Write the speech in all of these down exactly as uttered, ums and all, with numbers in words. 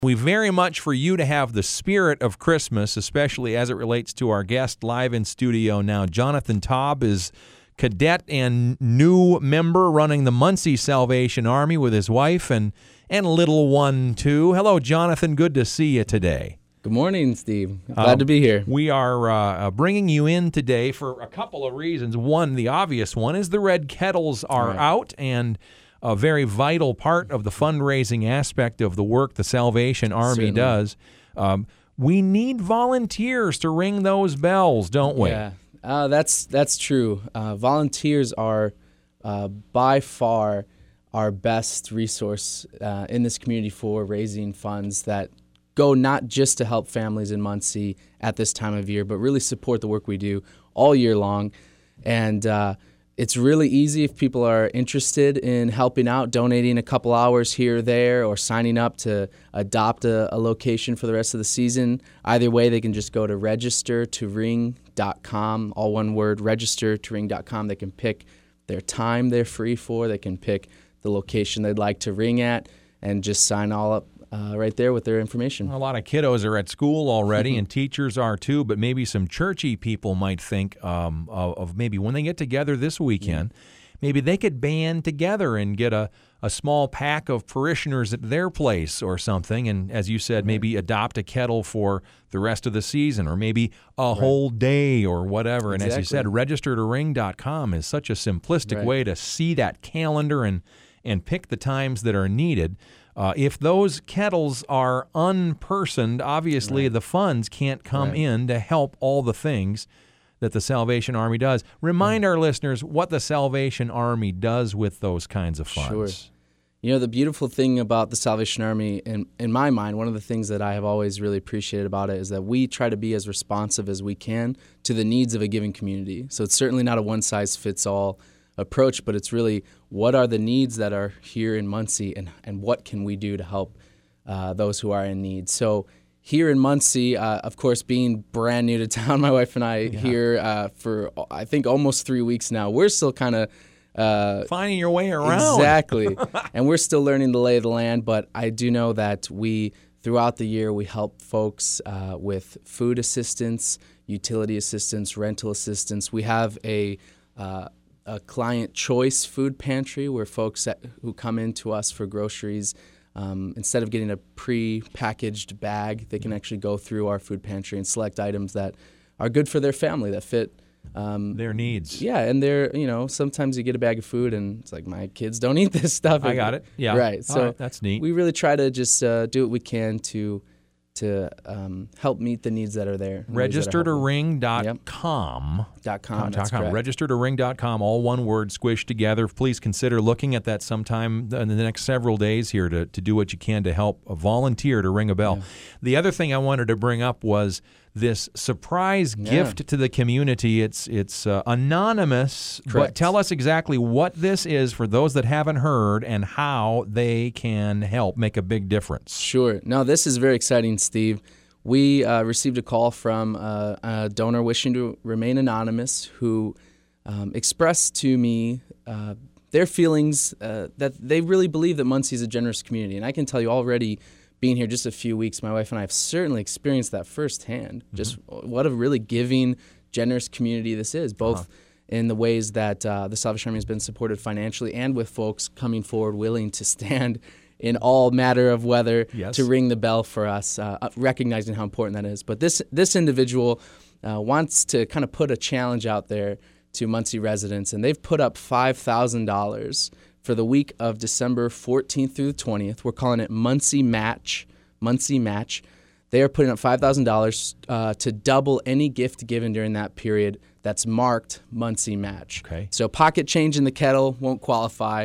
We very much for you to have the spirit of Christmas, especially as it relates to our guest live in studio now. Jonathan Taub is cadet and new member running the Muncie Salvation Army with his wife and, and little one, too. Hello, Jonathan. Good to see you today. Good morning, Steve. Glad uh, to be here. We are uh, bringing you in today for a couple of reasons. One, the obvious one, is the Red Kettles are right. out, and a very vital part of the fundraising aspect of the work the Salvation Army Certainly. does. Um, we need volunteers to ring those bells, don't we? Yeah, uh, that's that's true. Uh, volunteers are uh, by far our best resource uh, in this community for raising funds that go not just to help families in Muncie at this time of year, but really support the work we do all year long. And uh, it's really easy if people are interested in helping out, donating a couple hours here or there, or signing up to adopt a, a location for the rest of the season. Either way, they can just go to register to ring dot com, all one word, register to ring dot com. They can pick their time they're free for. They can pick the location they'd like to ring at and just sign all up Uh, right there with their information. A lot of kiddos are at school already, and teachers are too, but maybe some churchy people might think um, of, of maybe when they get together this weekend, yeah. maybe they could band together and get a, a small pack of parishioners at their place or something, and as you said, right. maybe adopt a kettle for the rest of the season, or maybe a right. whole day or whatever. Exactly. And as you said, register to ring dot com is such a simplistic right. way to see that calendar and, and pick the times that are needed. Uh, if those kettles are unpersoned, obviously right. the funds can't come right. in to help all the things that the Salvation Army does. Remind mm. our listeners what the Salvation Army does with those kinds of funds. Sure. You know, the beautiful thing about the Salvation Army, in, in my mind, one of the things that I have always really appreciated about it is that we try to be as responsive as we can to the needs of a given community. So it's certainly not a one-size-fits-all approach, but it's really what are the needs that are here in Muncie, and, and what can we do to help uh, those who are in need. So here in Muncie, uh, of course, being brand new to town, my wife and I yeah. here uh, for, I think, almost three weeks now, we're still kind of uh, finding your way around. Exactly. And we're still learning the lay of the land, but I do know that we, throughout the year, we help folks uh, with food assistance, utility assistance, rental assistance. We have a uh, a client choice food pantry where folks that, who come in to us for groceries, um, instead of getting a pre-packaged bag, they can actually go through our food pantry and select items that are good for their family, that fit um, their needs. Yeah, and they're, you know, sometimes you get a bag of food and it's like, my kids don't eat this stuff. I got it. Yeah. Right. So right, that's neat. We really try to just uh, do what we can to to um, help meet the needs that are there. register to ring dot com. Yep. Dot com, that's com. register to ring dot com, all one word, squished together. Please consider looking at that sometime in the next several days here to, to do what you can to help a volunteer to ring a bell. Yeah. The other thing I wanted to bring up was this surprise yeah. gift to the community. It's it's uh, anonymous, Correct. But tell us exactly what this is for those that haven't heard and how they can help make a big difference. Sure. Now, this is very exciting, Steve. We uh, received a call from uh, a donor wishing to remain anonymous who um, expressed to me uh, their feelings uh, that they really believe that Muncie is a generous community. And I can tell you already, being here just a few weeks, my wife and I have certainly experienced that firsthand, mm-hmm. just what a really giving, generous community this is, both uh-huh. in the ways that uh, the Salvation Army has been supported financially and with folks coming forward willing to stand in all matter of weather yes. to ring the bell for us, uh, recognizing how important that is. But this this individual uh, wants to kind of put a challenge out there to Muncie residents, and they've put up five thousand dollars for the week of December fourteenth through the twentieth. We're calling it Muncie Match. Muncie Match. They are putting up five thousand dollars uh, to double any gift given during that period that's marked Muncie Match. Okay. So pocket change in the kettle won't qualify,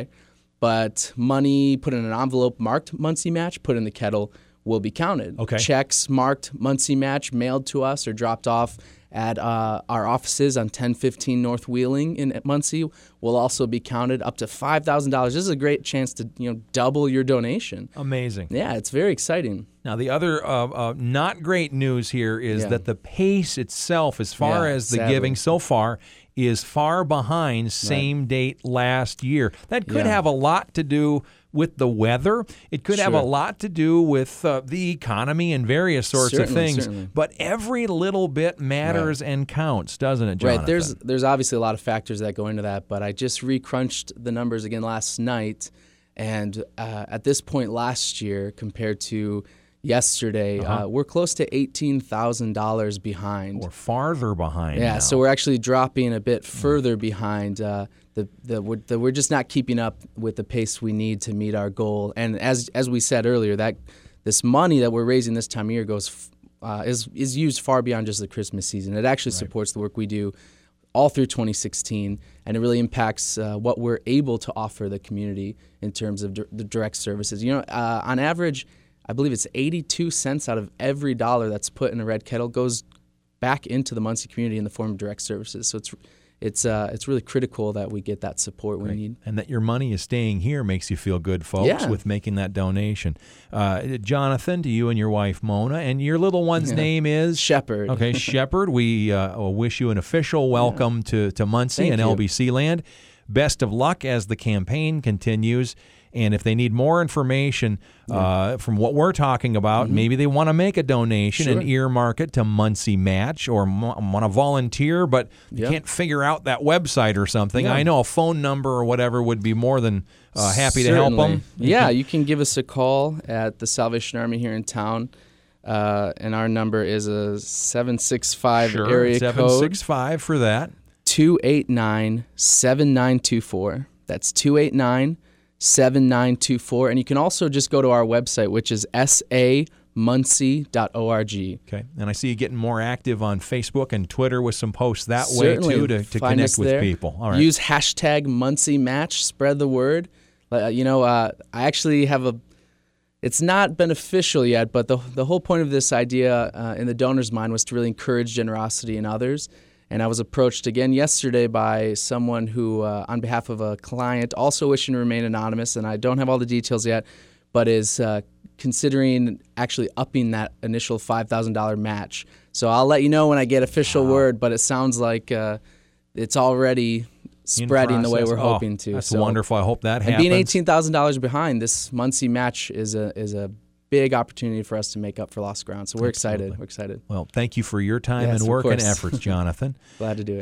but money put in an envelope marked Muncie Match, put in the kettle, will be counted. Okay. Checks marked Muncie Match mailed to us or dropped off at uh, our offices on ten fifteen North Wheeling in Muncie will also be counted up to five thousand dollars. This is a great chance to, you know, double your donation. Amazing. Yeah, it's very exciting. Now, the other uh, uh, not great news here is Yeah. that the pace itself, as far Yeah, as the sadly. giving so far, is far behind same date last year. That could Yeah. have a lot to do with the weather. It could have a Sure. lot to do with uh, the economy and various sorts Certainly, of things. certainly. But every little bit matters and counts, doesn't it, Jonathan? Right. There's there's obviously a lot of factors that go into that, but I just recrunched the numbers again last night, and uh, at this point last year compared to yesterday, Uh-huh. uh, we're close to eighteen thousand dollars behind. Or farther behind Yeah, now. so we're actually dropping a bit further behind. Uh, the, the, we're, the, we're just not keeping up with the pace we need to meet our goal. And as as we said earlier, that this money that we're raising this time of year goes f- uh, is is used far beyond just the Christmas season. It actually supports the work we do all through twenty sixteen, and it really impacts uh, what we're able to offer the community in terms of di- the direct services. You know, uh, on average, I believe it's eighty-two cents out of every dollar that's put in a red kettle goes back into the Muncie community in the form of direct services. So it's it's uh, it's really critical that we get that support we need. And that your money is staying here makes you feel good, folks, Yeah. with making that donation. Uh, Jonathan, to you and your wife, Mona, and your little one's Yeah. name is? Shepherd. Okay, Shepherd. We uh, wish you an official welcome to, to Muncie Thank and you. L B C land. Best of luck as the campaign continues. And if they need more information uh, from what we're talking about, maybe they want to make a donation Sure. and earmark it to Muncie Match, or want to volunteer, but you Yeah. can't figure out that website or something. Yeah. I know a phone number or whatever would be more than uh, happy to help Certainly. them. Yeah, you can give us a call at the Salvation Army here in town, uh, and our number is a seven six five Sure, area seven code six five for that. two eight nine seven nine two four. That's two eight nine seven nine two four, and you can also just go to our website, which is s a muncie dot org. Okay, and I see you getting more active on Facebook and Twitter with some posts that Certainly. way too to, to Find connect us with there. people. All right. Use hashtag Muncie Match. Spread the word. Uh, you know, uh, I actually have a. It's not been official yet, but the the whole point of this idea uh, in the donor's mind was to really encourage generosity in others. And I was approached again yesterday by someone who, uh, on behalf of a client, also wishing to remain anonymous, and I don't have all the details yet, but is uh, considering actually upping that initial five thousand dollars match. So I'll let you know when I get official Wow. word, but it sounds like uh, it's already spreading the way process. we're Oh, hoping to. That's So- wonderful. I hope that And happens. being eighteen thousand dollars behind, this Muncie match is a is a big opportunity for us to make up for lost ground. So we're Absolutely. excited. We're excited. Well, thank you for your time Yes, and of work and course. efforts, Jonathan. Glad to do it.